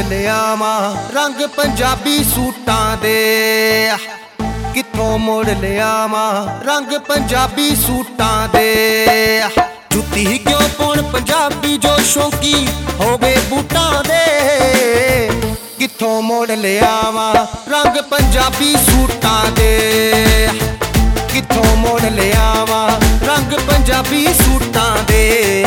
ਲਿਆਵਾਂ ਰੰਗ ਪੰਜਾਬੀ ਸੂਟਾਂ ਦੇ। ਕਿੱਥੋਂ ਮੋੜ ਲਿਆਵਾਂ ਰੰਗ ਪੰਜਾਬੀ ਸੂਟਾਂ ਦੇ। ਜੁੱਤੀ ਕਿਉਂ ਪਾਉਣ ਪੰਜਾਬੀ ਜੋ ਸ਼ੌਂਕੀ ਹੋਵੇ ਬੂਟਾਂ ਦੇ। ਕਿੱਥੋਂ ਮੋੜ ਲਿਆਵਾਂ ਰੰਗ ਪੰਜਾਬੀ ਸੂਟਾਂ ਦੇ। ਕਿੱਥੋਂ ਮੋੜ ਲਿਆਵਾਂ ਰੰਗ ਪੰਜਾਬੀ ਸੂਟਾਂ ਦੇ।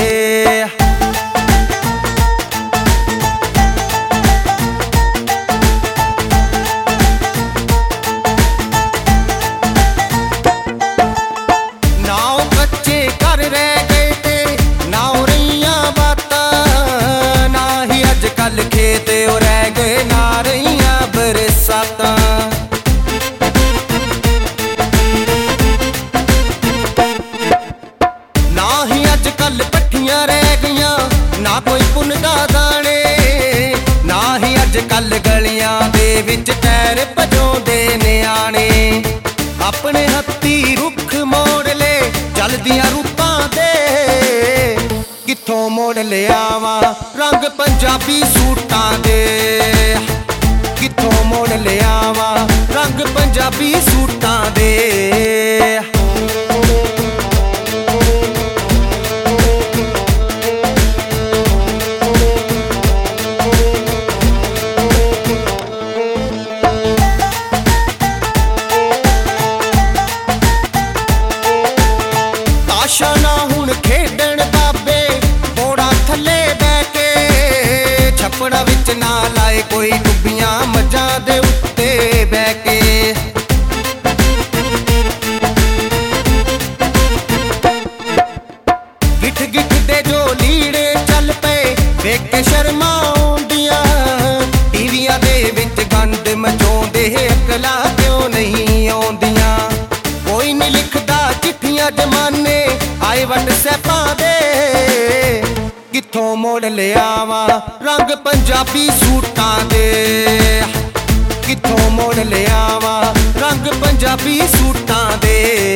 खेत रह गए ना रहियां बरसातां। ना ही अज कल पट्ठियां रह गईयां ना कोई पुनदा दाने। ना ही अज कल गलियां दे विच टैर भजोंदे न्याणे। अपने हत्थी रुख मोड़ ले चलदियां रूपां दे। कित्थों मोड़ लियावां रंग पंजाबी सूटां दे। कित्थों मोड़ लियावां रंग पंजाबी सूटां दे। ताशा ना हुण खेडण बाबे थले बह के। छपड़ा विच ना लाए कोई डुबियां मझां दे उत्ते बह के। गिठ गिठ दे जो लीड़े चल पे वेख के शर्मा आउंदियां। टीवियां दे विच गंद मचाउंदे अकलां क्यों नहीं आउंदियां। कोई नहीं लिखदा चिट्ठियां जमाने आए व्हाट्सएपां दे। कित्थों मोड़ लियावां रंग पंजाबी सूटां दे। कित्थों मोड़ लियावां रंग पंजाबी सूटां दे।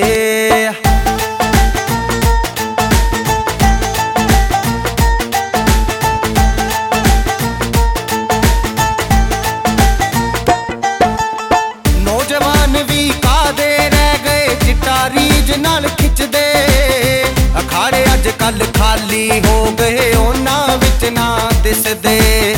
नौजवान भी कादे रह गए चिट्टा रीज नाल खिचदे। अखाड़े अज कल खाली हो गए उन्हां विच ना दिसदे।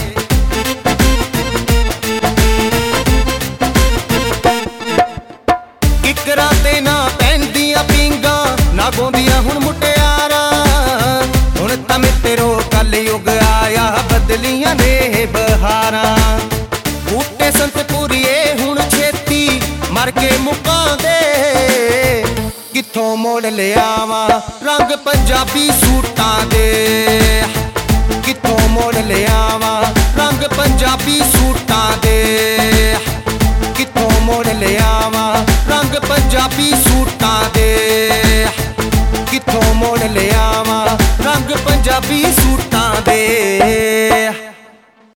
किकरां ते ना पैंदियां पींगां ना गोंदियां हुण मुटियारां। हुण तां मित्रो कल युग आया बदलियां ने बहारां। बूटे संतपुरिए हुण छेती मर के मुकां दे। कित्थों मोड़ लियावां रंग पंजाबी सूटां दे। कित्थों मोड़ लियावां रंग पंजाबी सूटां दे। कित्थों मोड़ लियावां